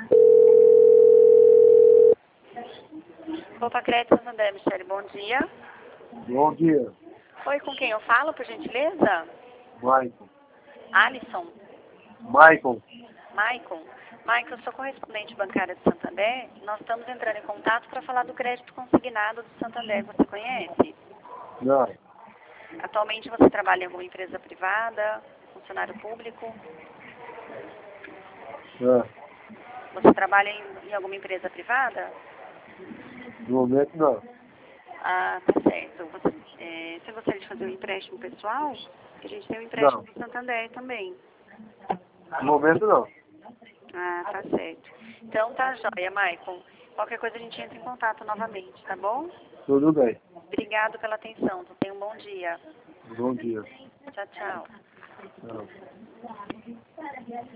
Opa, Crédito Santander, Michele, bom dia. Bom dia, Oi, com quem eu falo, por gentileza? Maicon. Alisson? Maicon, Maicon? Maicon, eu sou correspondente bancária do Santander. Nós estamos entrando em contato para falar do crédito consignado do Santander. Você conhece? não, Atualmente você trabalha em alguma empresa privada, funcionário público? não, Você trabalha em alguma empresa privada? no momento não, Ah, tá certo. Você gostaria de fazer um empréstimo pessoal? Que a gente tem um empréstimo não, do Santander também. no momento não. Ah, tá certo. Então tá joia, Maicon. Qualquer coisa a gente entra em contato novamente, tá bom? Tudo bem. Obrigado pela atenção. Tenha um bom dia. Bom dia. Tchau, tchau. Tchau.